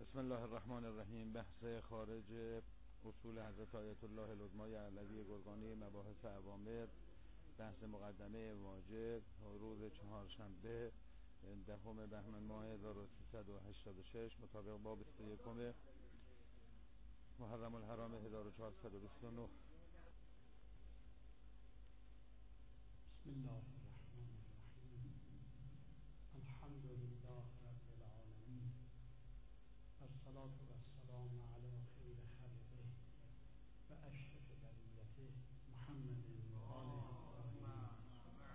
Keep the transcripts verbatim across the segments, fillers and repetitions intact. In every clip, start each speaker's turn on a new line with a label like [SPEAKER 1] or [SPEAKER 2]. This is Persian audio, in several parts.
[SPEAKER 1] بسم الله الرحمن الرحیم. بحث خارج اصول حضرت آیت الله العظمی علوی گرگانی، مباحث اوامر، بحث مقدمه واجب، روز چهارشنبه دهم بهمن ماه هزار و سیصد و هشتاد و شش مطابق با بیست و یکم محرم الحرام هزار و چهارصد و بیست و نه.
[SPEAKER 2] بسم الله الرحمن الرحیم. الحمد لله رب العالمین، والصلاة والسلام علی خیر خلقه و اشرف بریته محمد و آله الطاهرین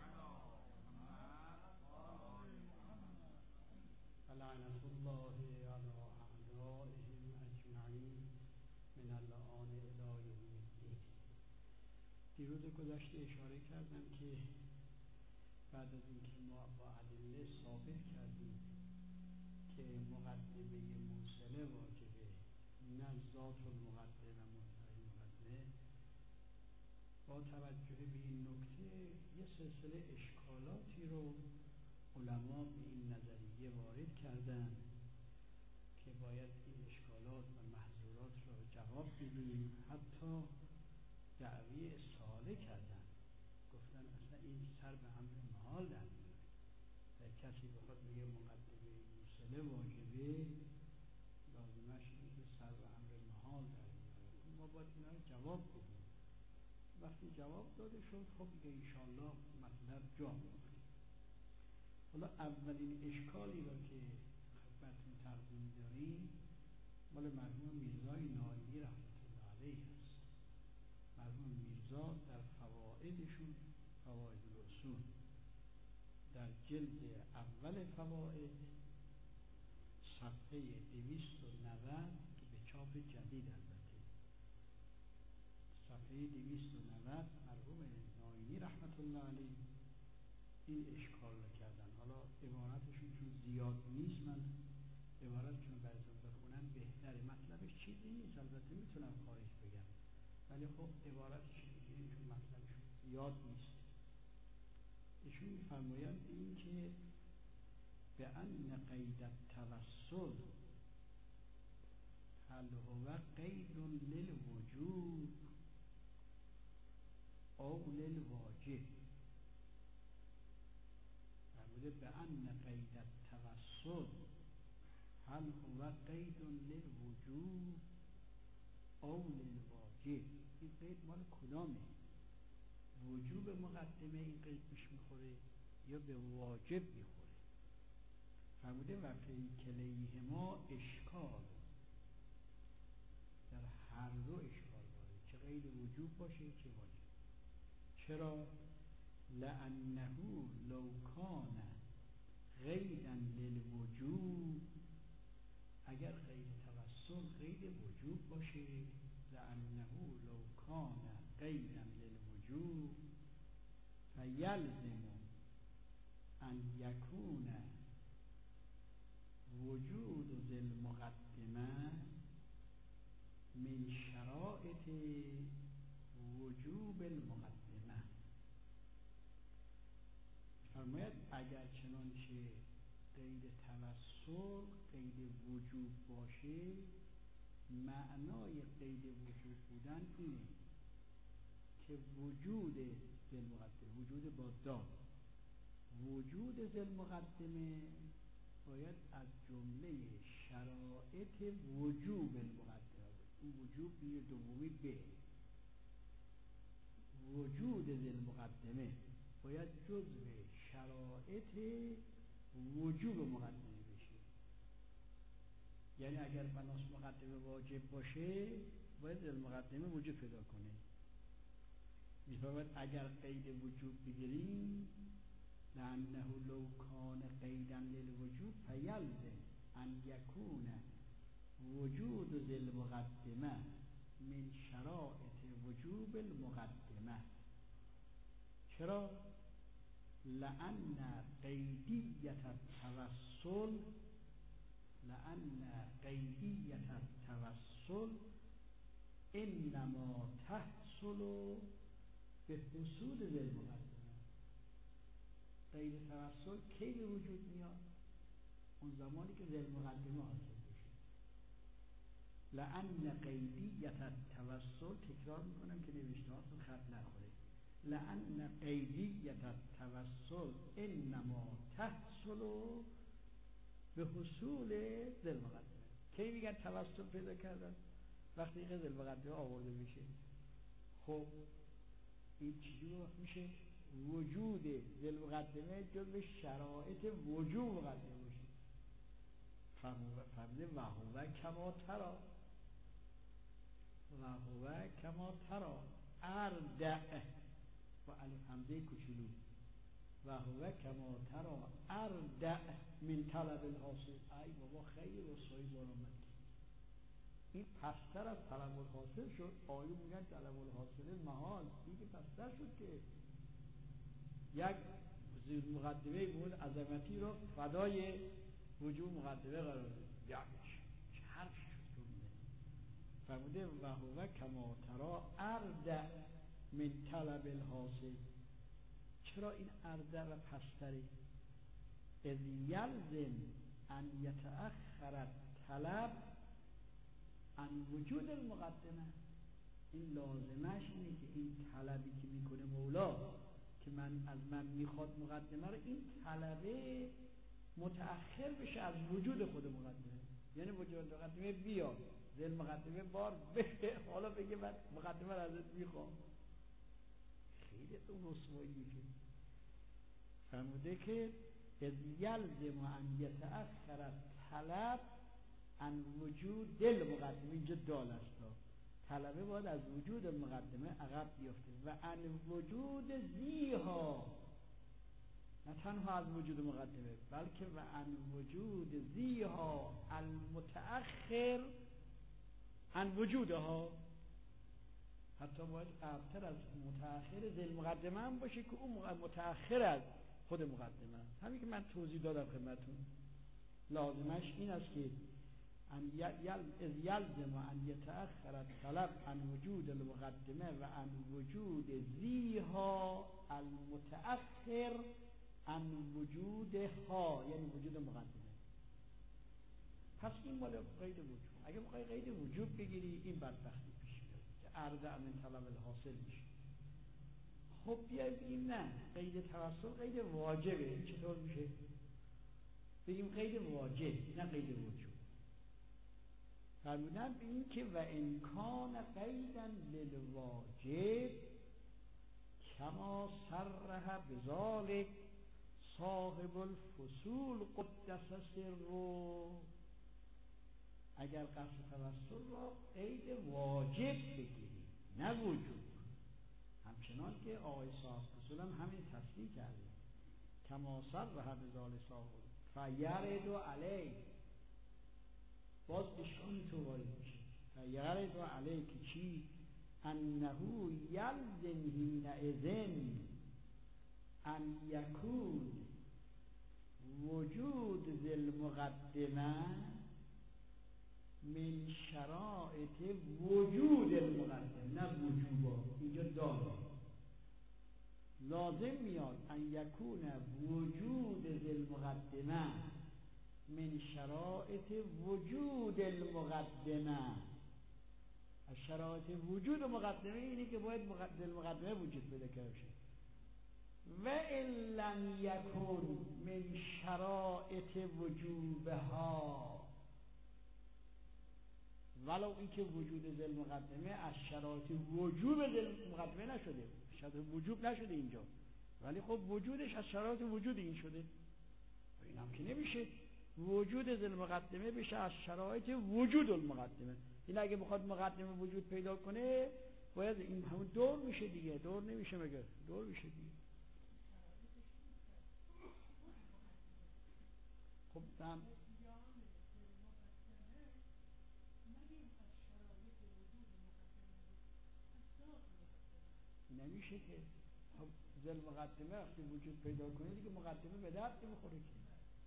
[SPEAKER 2] و لعنة الله علی اعدائهم اجمعین من الآن الی یوم الدین. دیروز گذشته اشاره کردم که بعد از اینکه ما با ادله ثابت کردیم که مقدمه موصله واجبه، نه ذات المقدمه و منتهی المقدمه، با توجه به این نکته یه سلسله اشکالاتی رو علما به این نظریه وارد کردن که باید این اشکالات و محظورات رو جواب بدیم. حتی دعوی استحاله کردن، گفتن اصلا این سر به امر محال در میاره. در کسی بخواد بگه مقدمه موصله واجبه، لازمش اینه که سر به امر محال در میاره. ما باید اینا رو جواب بدیم. وقتی جواب داده شد، خب دیگه انشاءالله مطلب جا میفته. حالا اولین اشکالی رو که خدمتتون تقدیم داریم مال مرحوم میرزای نائینی رحمت الله علیه است. مرحوم میرزا در فوائدشون، فوائد الاصول، در جلد اول فوائد صفحه دویست و نود که به چاپ جدید البته، صفحه دویست و نود مرحوم نائینی رحمت الله علیه این اشکال رو کردن. حالا عبارتشون چون زیاد نیست، من عبارتشون براتون بخونم بهتره. مطلبش چیزی نیست، البته میتونم خارج بگم، ولی خب عبارتش بگیریم چون مطلبشون زیاد نیست. ایشون میفرمایند این که به ان قید التوسل هل هو قید للوجوب او للواجب. فرموده به ان قید التوسل هل هو قید للوجوب او للواجب. این قید مال کدامه؟ وجوب مقدمه این قید پیش میخوره یا به واجب میخوره؟ فرموده و فی کلیهما اشکال، در هر دو اشکال داره، چه قید وجوب باشه چه واجب. چرا؟ لانه لو کان قیدا للوجوب، اگر قید توسل قید وجوب باشه، لانه لو کان قیدا للوجوب فیلزم ان یکون وجود ذی المقدمه من شرائط وجوب المقدمه. فرماید اگر چنانچه قید توسل قید وجوب باشه، معنای قید وجوب بودن اینه که وجود ذی المقدمه، وجود با دال، وجود ذی المقدمه باید از جمله شرائط وجوب المقدمه بود. این وجوب بیه دومی به وجود ذی المقدمه باید جزء شرائط وجوب مقدمه بشه. یعنی اگر بناس مقدمه واجب باشه باید ذی المقدمه وجوب پیدا کنه. میفرماید اگر قید وجوب بگیریم، لانه لو کان قیدا للوجوب فیلزم ان یکون وجود ذی المقدمه من شرائط وجوب المقدمه. چرا؟ لان قیدیت التوسل لان قیدیت التوسل انما تحصل به حصول ذی المقدمه. قید توسل کی به وجود میاد؟ اون زمانی که ذی المقدمه حاصل بشه. لأن قیدیت التوسل، تکرار میکنم که نوشته هاتون خط نخوره، لأن قیدیت التوسل انما تحصل به حصول ذل مقدمه. کی میگن توسل پیدا کردن؟ وقتی که ذل مقدمه آورده میشه. خب این چیزی وقت میشه وجود ذل مقدمه جزو شرایط وجود مقدمه باشه. فهمده؟ و هو کما ترا، و هو کما ترا اردع و الف همزه کوچولو، و هو کما ترا اردع من طلب الحاصل. ای بابا خیلی رسوایی بار آمد، این پستر از طلب الحاصل شد. آیو میگن طلب الحاصل محال، این که پستر شد که یک زیر مقدمه بود عظمتی رو فدای وجود مقدمه قرار داد. یعنیش چه حرفی شد کنونه فرموده و هو کما ترا اردع من طلب الحاصل. چرا این اردع و پستره؟ اذ یلزم ان یتأخر طلب عن وجود المقدمه. این لازمش اینه که این طلبی که میکنه مولا که من از من میخواد مقدمه رو، این طلبه متأخر بشه از وجود خود مقدمه. یعنی وجود مقدمه بیاد، ذل مقدمه بار بشه، حالا بگه من مقدمه رو ازت میخوام. خیلی تو رسوایی که فرموده که اذ یلزم ان یتأخر طلب عن وجود دل مقدمه، اینجا دال است، طلبه باید از وجود مقدمه عقب بیفته و عن وجود زیها، نه تنها از وجود مقدمه بلکه و عن وجود زیها المتأخر عن وجودها. حتی باید قبلتر از متأخر ذل مقدمه هم باشه که اون متأخر از خود مقدمه. همین که من توضیح دادم خدمتون، لازمش این است که ان یلزم ان یتأخر الطلب عن وجود المقدمه و عن وجود زیها المتأخر عن وجودها، یعنی وجود مقدمه. پس این مال قید وجود. اگه بخوای قید وجود بگیری این بدبختی پیش میاد که اردع من طلب الحاصل میشه. خب بیای بگیم نه قید توسل قید واجبه، این چطور میشه؟ بگیم قید واجب نه قید وجود. فرمودن به این که و امکان قیدن للواجب کما صرح بذالک صاحب الفصول قدس سره. اگر قصد توسل را قید واجب بگیری نه وجود، همچنان که آقای صاحب فصول هم همین تصریح کرده کما صرح بذالک صاحب فیرد علیه، باز اشکال تو وارد میشه. فیرد علیه که چی؟ انه یلزم حینئذ ان یکون وجود ذل مقدمه من شرائط وجود المقدمه، نه وجوبا. اینجا داره لازم میاد ان یکون وجود ذل مقدمه من شرائط وجود المقدمه. از شرایط وجود مقدمه اینه که باید ذل مقدمه وجود پیدا کرده شه. و ان لم یکن من شرائط وجوبها، ولو اینکه وجود ذل مقدمه از شرایط وجوب ذل مقدمه نشده، شرط وجوب نشده اینجا، ولی خب وجودش از شرایط وجود این شده. این هم که نمیشه وجود ذل مقدمه بشه از شرایط وجود المقدمه. این اگه بخواد مقدمه وجود پیدا کنه باید این همون دور میشه دیگه. دور نمیشه مگه؟ دور میشه دیگه. خب دم نمیشه که. خب ذل مقدمه وقتی وجود پیدا کنه دیگه مقدمه به درد نمیخوره که.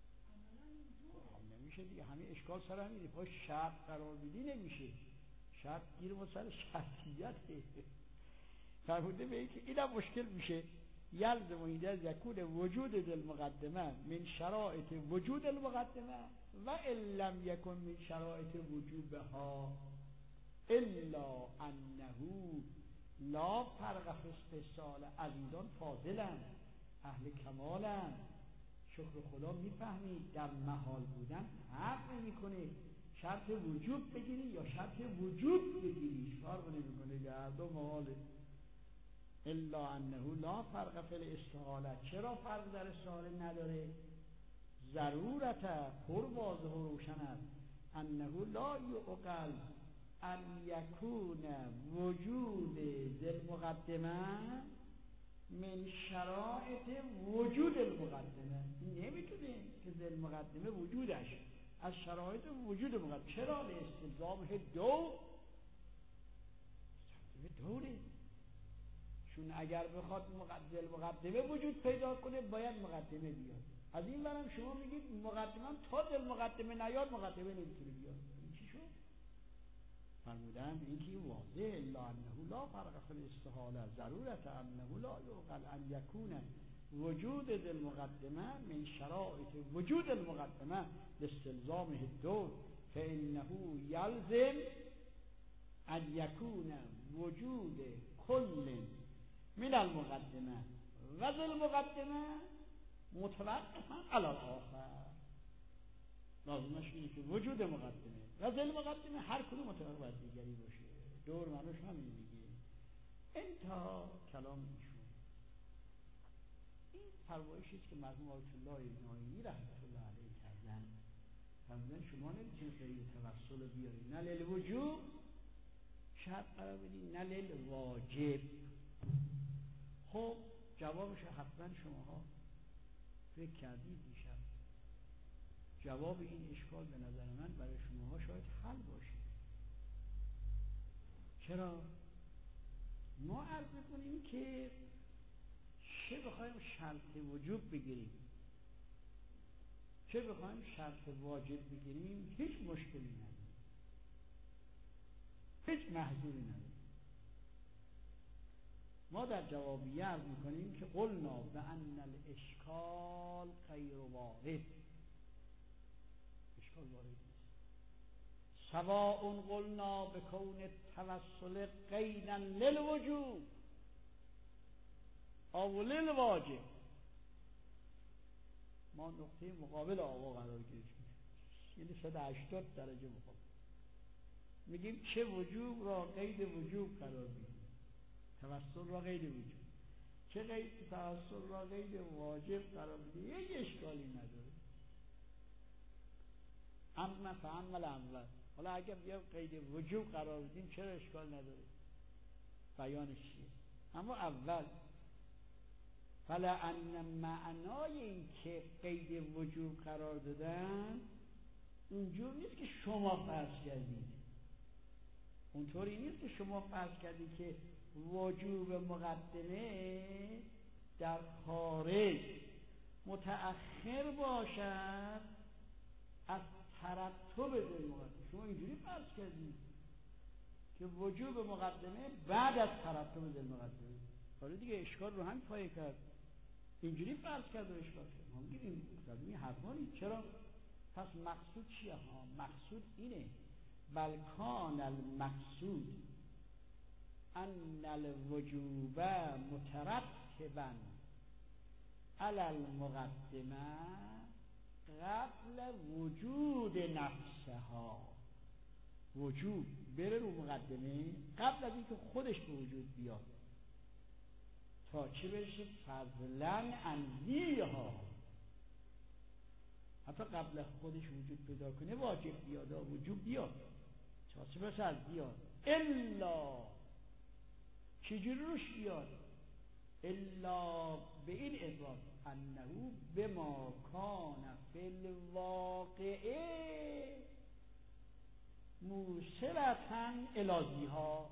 [SPEAKER 2] خب نمیشه دیگه. همین اشکال سر همینه. پای شرط قرار بدی نمیشه. شرط گیر ما سر شرطیته. فرموده به این که اینم مشکل میشه. یلزم اینجا یکون وجود ذل مقدمه من شرایط وجود المقدمه و ان لم یکن من شرایط وجوبها. الا انه لا فرق فی استحصال. عزیزان فاضلن، اهل کمالن، شکر خدا میفهمید در محال بودن فرق نمیکنه شرط وجود بگیری یا شرط وجود بگیری، فرق نمیکنه، در دو محاله. الا انه لا فرق فی الاستحاله. چرا فرق در استحاله نداره؟ ضرورت پر واضح و روشن است. انه لا یعقل ان یکون وجود ذل مقدمه من شرایط وجود المقدمه. نمیتونه که ذل مقدمه وجودش از شرایط وجود مقدمه. چرا؟ لاستلزام دو دوره، چون اگر بخواد ذل مقدمه وجود پیدا کنه باید مقدمه بیاد. از این برم شما میگید مقدمه تا ذل مقدمه نیاد مقدمه نمیتونه بیاد. این چی شد؟ فرمودن اینکه واضح الا انه لا فرق فی الاستحاله ضرورت انه لا یعقل ان یکون وجود ذل مقدمه من شرایط وجود المقدمه لاستلزام الدور فانه یلزم ان یکون وجود کل من المقدمه و ذل مقدمه متوقفا علی الاخر. لازمش اینه که وجود مقدمه و ذل مقدمه هر کدوم متوقف بر دیگری باشه. دور منوش همین میگه. انتها کلام ایشون. این فرمایشی است که مرحوم آیت الله نایمی رحمت الله علیه کردن. فرمودن شما نمیتونید غیر توسل رو بیارید، نه للوجوب شرط قرار بدید نه للواجب. خب جوابش حتما شماها فکر کردید دیشب. جواب این اشکال به نظر من برای شماها شاید حل باشه. چرا؟ ما عرض می‌کنیم که چه بخوایم شرط وجوب بگیریم چه بخوایم شرط واجب بگیریم هیچ مشکلی نداره، هیچ محظوری نداره. ما در جوابیه عرض می‌کنیم که قلنا بأن الاشکال غیر وارد. اشکال وارد نیست. سواء قلنا بکون التوسل قیدا للوجوب او للواجب. ما نقطه مقابل آقا قرار گرفتیم، یعنی صد و هشتاد درجه مقابل. میگیم چه وجوب را قید وجوب قرار میدیم، توسل را قید وجوب، چه قید توسل را قید واجب قرار میدیم. یک اشکالی نداره. اما فعمل اول، حالا اگر بیام قید وجوب قرار بدیم چرا اشکال نداره؟ بیانش چیه؟ اما اول فلأن معنای این که قید وجوب قرار دادن اونجور نیست که شما فرض کردید، اونطوری نیست که شما فرض کردید که وجوب مقدمه در خارج متأخر باشد از ترتب ذل مقدمه. شما اینجوری فرض کردید که وجوب مقدمه بعد از ترتب ذل مقدمه. حالا دیگه اشکال رو هم پایه کرد، اینجوری فرض کرد و اشکال کرد. ما میگیم این این حرفا نیست. چرا؟ پس مقصود چیه؟ ها مقصود اینه بل کان المقصود ان الوجوب مترتبا علی المقدمه قبل وجود نفسها. وجوب بره رو مقدمه قبل از اینکه خودش به وجود بیاد تا چه بشه؟ فضلا انزیها، حتی قبل خودش وجود پیدا کنه واجب بیاد و وجوب بیاد تا چه بشه از بیاد. الا چجوری روش بیاد؟ الا به این اضافه انه بما کان فی الواقعه موصلتا الازیها.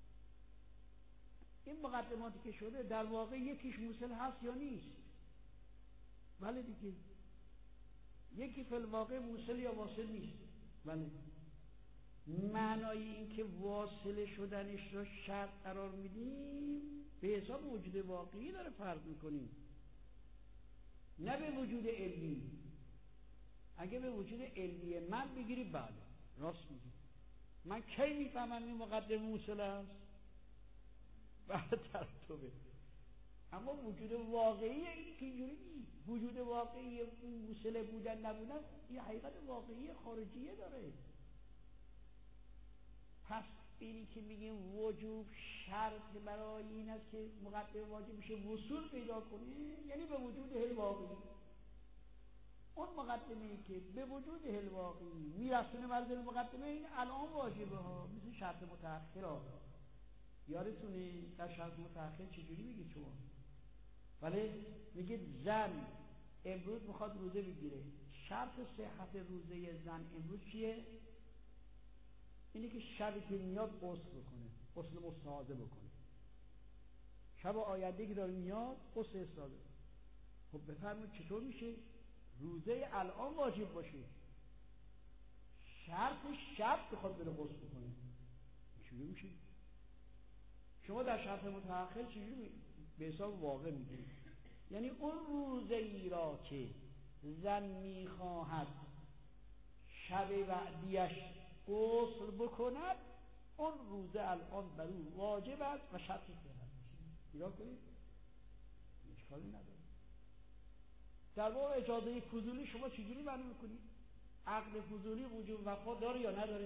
[SPEAKER 2] این مقدماتی که شده در واقع یکیش موصل هست یا نیست؟ بله دیگه، یکی فی الواقع موصل یا واصل نیست. بله، معنای این که واصل شدنش را شرط قرار میدیم به حساب وجود واقعی داره فرض میکنیم، نه به وجود علمی. اگه به وجود علمی من بگیری بله راست میگی، من کی میفهمم این مقدمه موصله است؟ بعد ترتبه. اما وجود واقعی این که اینجوری نیست. وجود واقعی این موصله بودن نبودن این حقیقت واقعی خارجیه داره. پس اینی که میگیم وجوب شرط برای این است که مقدمه واجب میشه وصول پیدا کنه، یعنی به وجود هل واقعی. اون مقدمه ای که به وجود هل واقعی میرسونه منزل مقدمه این الان واجبه ها، مثل شرط متأخر ها. یادتونه در شرط متأخر چجوری میگید شما؟ ولی میگید زن امروز میخواد روزه بگیره، شرط صحت روزه زن امروز چیه؟ اینه که شبی که میاد غسل بکنه، غسل مستحاضه بکنه. شب آینده که داره میاد غسل استحاضه. خب بفرمایید چطور میشه روزه الان واجب باشه، شرط شب بخواد بره غسل بکنه؟ چجوری میشه؟ شما در شرط متأخر چجوری به حساب واقع میگیرید؟ یعنی اون روزه ای را که زن میخواهد شب بعدیش غسل بکند، اون روزه الان بر او واجب است و شرط صحت میشه. نگاه کنید، اشکالی نداره. در واقع اجازه فضولی شما چجوری معلوم میکنید؟ عقد فضولی وجوب وفا داره یا نداره؟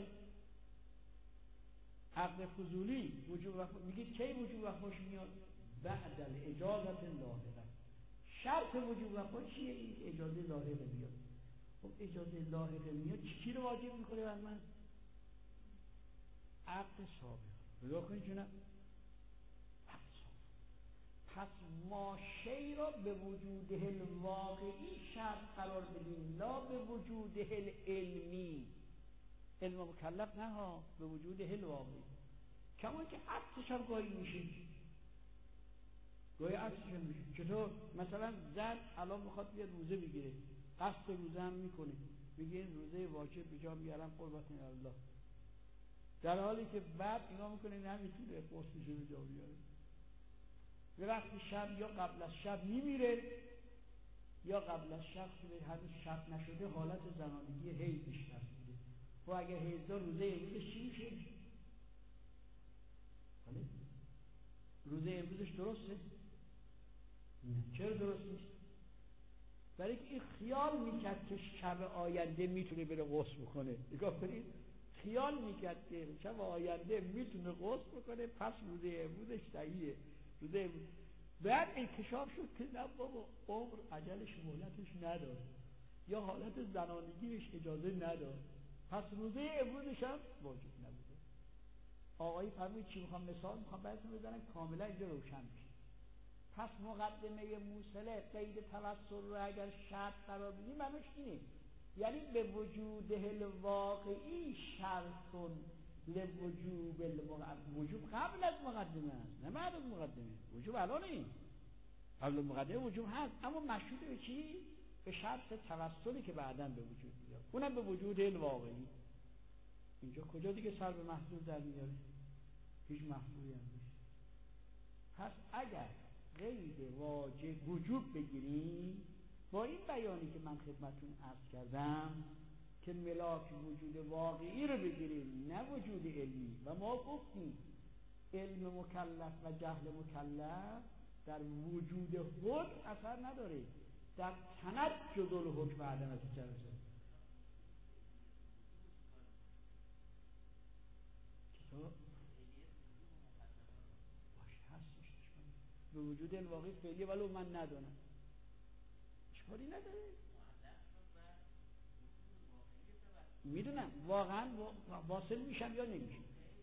[SPEAKER 2] عقد فضولی وجوب وفا میگید کی وجوب وفاش میاد؟ بعد الاجازت لاحقه. شرط وجوب وفا چیه؟ این که اجازه لاحقه میاد. خب اجازه لاحقه میاد چی رو واجب میکنه بر من؟ عقد سابق. نگاه کنید جناب، عقد سابق. پس ما شی را به وجود هل واقعی شرط قرار بدیم، لا به وجود هل علمی. علم مکلف نه ها، به وجود هل واقعی. کما که عکسش هم گاهی میشه، گاهی عکسش هم میشه. چطور؟ مثلا زن الان میخواد بیاد روزه بگیره، قصد روزه هم میکنه، میگه این روزه واجب به جا میارم قربت الله، در حالی که بعد اینا میکنه نمیتونه قصدش به جا بیاره. به وقتی شب یا قبل از شب میمیره یا قبل از شب که هنوز شب نشده حالت زنانگی حیض بیشتر میده. و اگه حیض دار روزه امروزش چی میشه؟ بله؟ روزه امروزش درسته؟ نه. چرا درست نیست؟ برای که این خیال میکرد که شب آینده میتونه بره غسل بکنه. نگاه کنید، خیال میکرد که شب آینده میتونه غسل بکنه، پس روزه امروزش صحیحه. روزه امروز بعد انکشاف شد که نه بابا، عمر عجلش مهلتش نداد یا حالت زنانگیش اجازه نداد، پس روزه امروزش هم واجب نبوده. آقایی فرمود چی میخوام مثال میخوام براتون بزنم کاملا اینجا روشن میشه. پس مقدمه موصله قید توسل رو اگر شرط قرار بدیم معنیش اینه، یعنی به وجود الواقعی شرطون لوجوب المقدمه. وجوب قبل از مقدمه است نه بعد از مقدمه. وجوب الان نیست، قبل مقدمه وجوب هست، اما مشروط به چی؟ به شرط توسلی که بعداً به وجود میاد، اونم به وجود الواقعی. اینجا کجا دیگه سر به محصول در میاره؟ هیچ محصولی هم نیست. پس اگر قید واجب وجوب بگیریم با این بیانی که من خدمتون عرض کردم که ملاک وجود واقعی رو بگیریم نه وجود علمی، و ما گفتیم علم مکلف و جهل مکلف در وجود حکم اثر نداره، در تنجد الحکم عدم از جلسه کتاب باشه هستش به وجود الواقعی فعلی ولو من ندانم اشکالی نداره. میدونم واقعا واصل میشم یا نمیشم.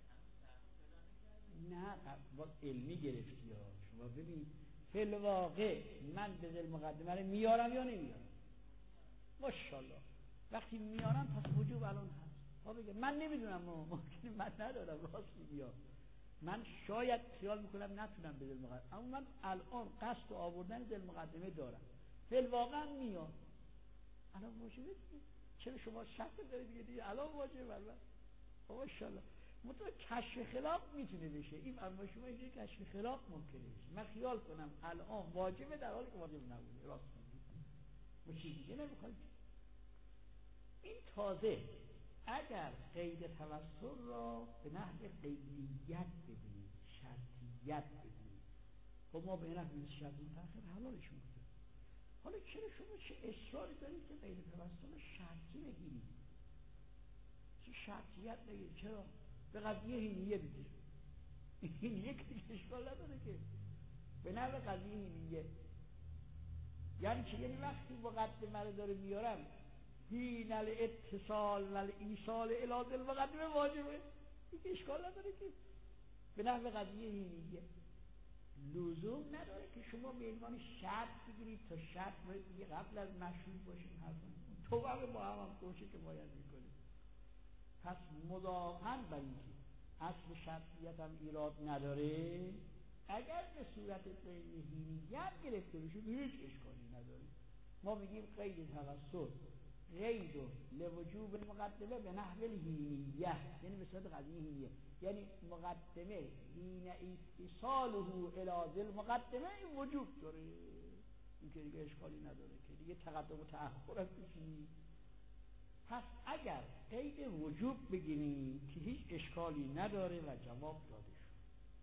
[SPEAKER 2] نه علمی گرفتی ها. شما ببین فعل واقع من به ذل مقدمه رو میارم یا نمیارم؟ ماشاءالله وقتی میارم پس وجوب الان هست. ها بگه من نمیدونم، ممکنه من ندارم راست میگم، من شاید خیال میکنم نتونم به ذل مقدمه، اما من الان قصد آوردن ذل مقدمه دارم، فعل واقع میاد الان واجبه دیگه. چرا شما شک دارید دیگه دیگه الان واجبه بر من؟ ماشاءالله. متو کشف خلاف میتونه بشه، این اما شما اینجا کشف خلاف ممکنه بشه. من خیال کنم الان واجبه در حالی که واجب نبوده. راست میگید. ما چیز دیگه نمیخوایم. این تازه اگر قید توسل را به نحو قیدیت ببینید، شرطیت ببینید، خب ما به این نحو شرط متأخر حلالش میکنیم. حالا چرا شما چه اصراری دارید که قید توسل شرطی بگیرید؟ چه شرطیت بگیرید؟ چرا؟ به قضیه هینیه بگیر. هینیه که اشکال نداره که به نحو قضیه هینیه، یعنی چه؟ یعنی وقتی مقدمه رو داره میارم هین الاتصال و الایصال الی ذی المقدمه واجبه، این اشکال نداره که به نحو قضیه هینیه. لزوم نداره که شما به عنوان شرط بگیرید تا شرط باید دیگه قبل از مشروط باشیم، حرفا تو هم با هم هم کوشه که باید میکنیم. پس مضافاً بر اینکه اصل شرطیت هم ایراد نداره، اگر به صورت قید هینیت گرفته بشه هیچ اشکالی نداره. ما میگیم قید توسل قید لوجوب المقدمه به نحو الهینیه، یعنی به صورت قضیه هینیه، یعنی مقدمه حین اتصاله الی ذی المقدمه این وجوب داره، این که دیگه اشکالی نداره که دیگه تقدم و تأخر است. پس اگر قید وجوب بگیریم که هیچ اشکالی نداره و جواب داده شد،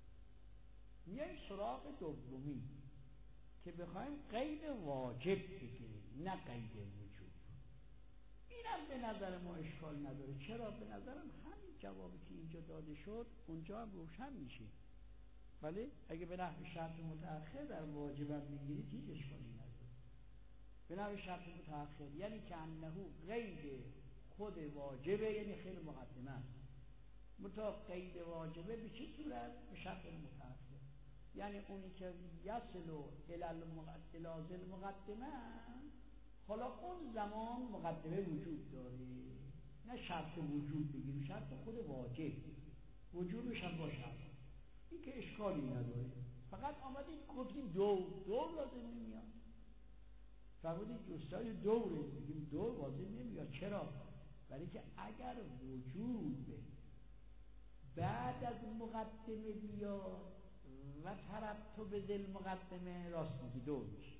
[SPEAKER 2] میایم سراغ دومی که بخوایم قید واجب بگیریم نه قید وجوب. اینم به نظر ما اشکال نداره. چرا؟ به نظرم همین جوابی که اینجا داده شد اونجا هم روشن میشه. ولی اگه به نحو شرط متأخر در واجب هم بگیرید هیچ اشکالی نداره. به نحو شرط متأخر یعنی که انه قید خود واجبه، یعنی خیلی مقدمه است. متا قید واجبه به چه صورت؟ به شرط متأخر، یعنی اونی که یصل الی المقدمه، حالا اون زمان مقدمه وجود داره، نه شرط وجود بگیریم، شرط خود واجب وجودش هم باشه، این که اشکالی نداره. فقط آمدید گفتیم دور دور لازم نمیاد، فرمودید دوستای دوره، بگیم دور لازم نمیاد. چرا؟ برای که اگر وجود بعد از مقدمه بیاد و ترتب ذی المقدمه، راست میگی دور میشه.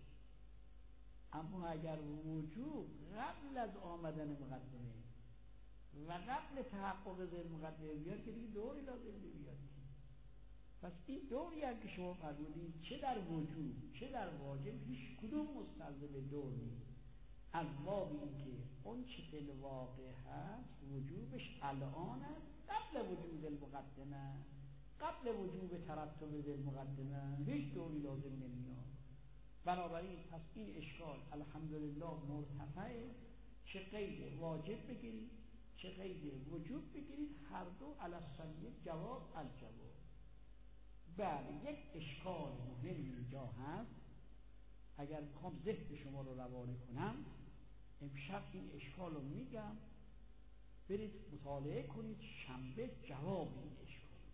[SPEAKER 2] اما اگر وجود قبل از آمدن مقدمه و قبل تحقق ذی المقدمه بیاد که دیگه دوری لازم نمیاد. پس این دوری هم که شما فرمودید چه در وجود چه در واجب هیچ کدوم مستلزم دور نیست، از باب اینکه اون چه فی الواقع هست وجوبش الان است، قبل وجود المقدمه، قبل وجوب ترتب ذی المقدمه هیچ دوری لازم نمیاد. بنابراین پس این اشکال الحمدلله مرتفعه، چه قید واجب بگیرید چه قید وجوب بگیرید، هر دو علی الصحیح جواب الجواب. بله، یک اشکال مهم اینجا هست، اگر میخوام ذهن شما رو روانه کنم امشب این اشکال رو میگم، برید مطالعه کنید، شنبه جواب این اشکال رو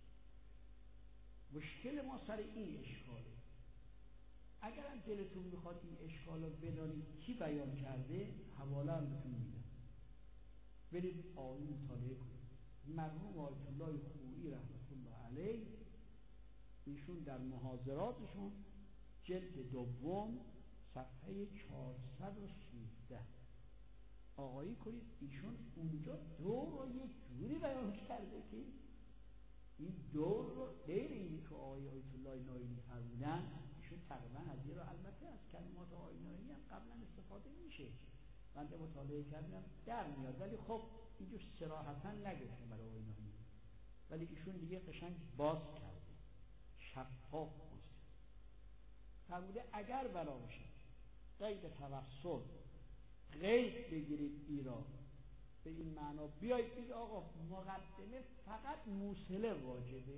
[SPEAKER 2] بیارید. مشکل ما سر این اشکاله. اگر هم دلتون میخواد این اشکال رو بدانید کی بیان کرده، حواله هم بهتون میدم، برید آیه مطالعه کنید. مرحوم آیت الله خویی رحمت الله علیه، ایشون در محاضراتشون جلد دوم صفحه چهارصد و سیزده آقایی کنید، ایشون اونجا دور رو یک جوری بیان کرده که این دور رو غیر اینی که آقای آیت الله نایینی فرمودن، ایشون تقریبا از یه رو، البته از کلمات آقای نایینی هم قبلا استفاده میشه، من ده مطالعه کردم در میاد، ولی خب اینجور صراحتا نگفتم برای آقای نایینی، ولی ایشون دیگه قشنگ باز کرده، شفاف گفته، فرموده اگر بنا باشه قید توسل قید بگیرید ایران به این معنا، بیایید بگید آقا مقدمه فقط موصله واجبه،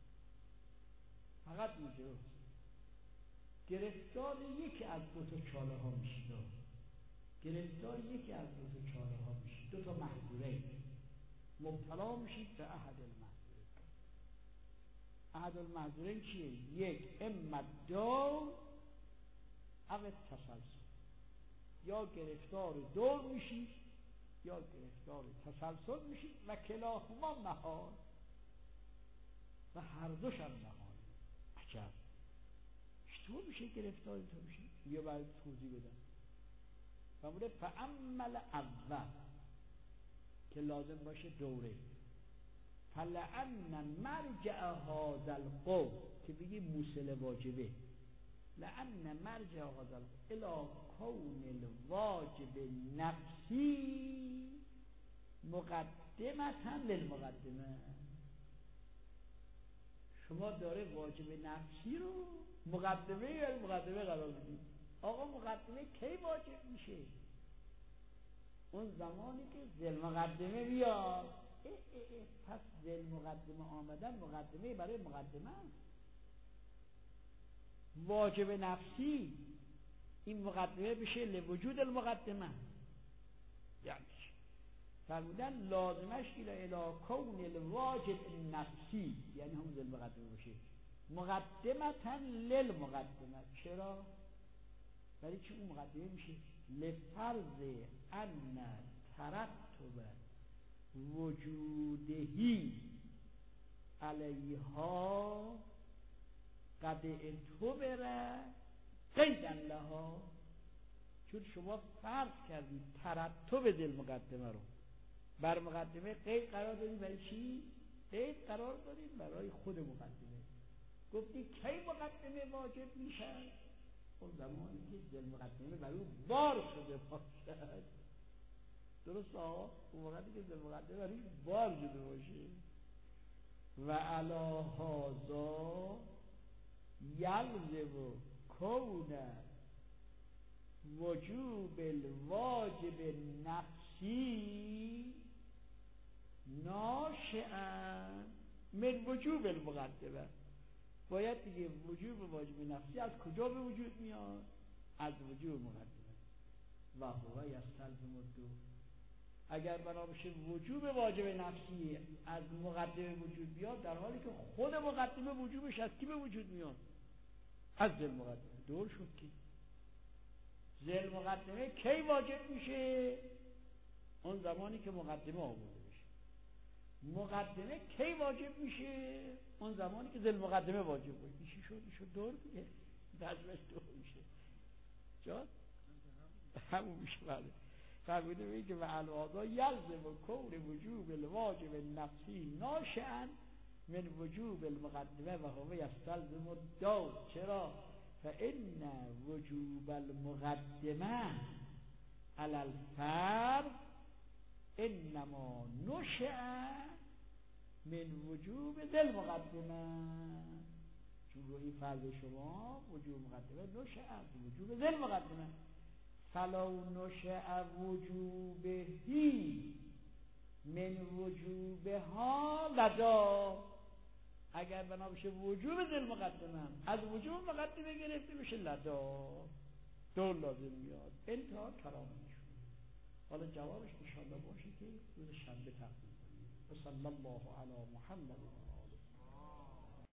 [SPEAKER 2] فقط موصله، گرفتار یکی از دو تا چاله ها میشید، گرفتار یکی از دو تا چاله ها میشید، دو تا محظوره مبتلا میشید به احد المحظورین. احد المحظورین چیه؟ یک، اما دور او تسلسل، یا گرفتار دور میشید یا گرفتار تسلسل میشید، و کلاهما محال، و هر دوش هم محال. عجب، چطور میشه گرفتار تو میشید؟ بیا باید توضیح بدم. فرموده فعمل اول، که لازم باشه دوره. فلعن مرجع هذا القوم که بگی موصل واجبه، لعن مرجع هذا القوم الى کون الواجب نفسی مقدمتا للمقدمه. شما داره واجب نفسی رو مقدمه یا مقدمه قرار بدید. آقا مقدمه کی واجب میشه؟ اون زمانی که ذل مقدمه بیاد. اه اه اه پس ذل مقدمه آمدن مقدمه برای مقدمه است. واجب نفسی این مقدمه بشه لوجود المقدمه. یعنی فرمودن لازمش الى کون الواجب نفسی، یعنی هم ذل مقدمه باشه مقدمتا للمقدمه. چرا؟ برای چی اون مقدمه میشه؟ لفرض ان ترتب وجودهی علیها قد اعتبر قیدا لها. چون شما فرض کردید ترتب ذل مقدمه رو بر مقدمه قید قرار دادید. برای چی؟ قید قرار دادید برای خود مقدمه. گفتی کی مقدمه واجب میشه؟ اون زمانی که ذل مقدمه برای او بار شده باشد. درست ها؟ اون وقتی که ذل مقدمه برای بار شده باشه. و علی هذا یلزم کون وجوب الواجب نفسی ناشئا من وجوب المقدمه. باید دیگه وجوب واجب نفسی از کجا به وجود میاد؟ از وجوب مقدمه. و هو یستلزم الدو. اگر بنا بشه وجوب واجب نفسی از مقدمه وجود بیاد، در حالی که خود مقدمه وجوبش از کی به وجود میاد؟ از ذل مقدمه. دور شد که ذل مقدمه کی واجب میشه؟ اون زمانی که مقدمه آورده بشه. مقدمه کی واجب میشه؟ اون زمانی که ذل مقدمه واجب باشه. میشه شد میشه دور دیگه. دستش دور میشه. جان همون میشه. بله فرموده میگه که و الهذا یلزم کون وجوب الواجب النفسی ناشئا من وجوب المقدمه و هو یستلزم الدور. چرا؟ فإن وجوب المقدمه علی الفرد انما نشأ من وجوب ذل مقدمه. چون روی فرض شما وجوب مقدمه نشأ از وجوب ذل مقدمه. فلو نشأ وجوبهی من وجوبها لدا. اگر بنا بشه وجوب ذل مقدمه از وجوب مقدمه گرفته بشه لدا، دور لازم میاد. انتها کلامش. حالا جوابش انشاءالله باشه که روز شنبه تقدیم کنیم. و صلی الله علی محمد و آله.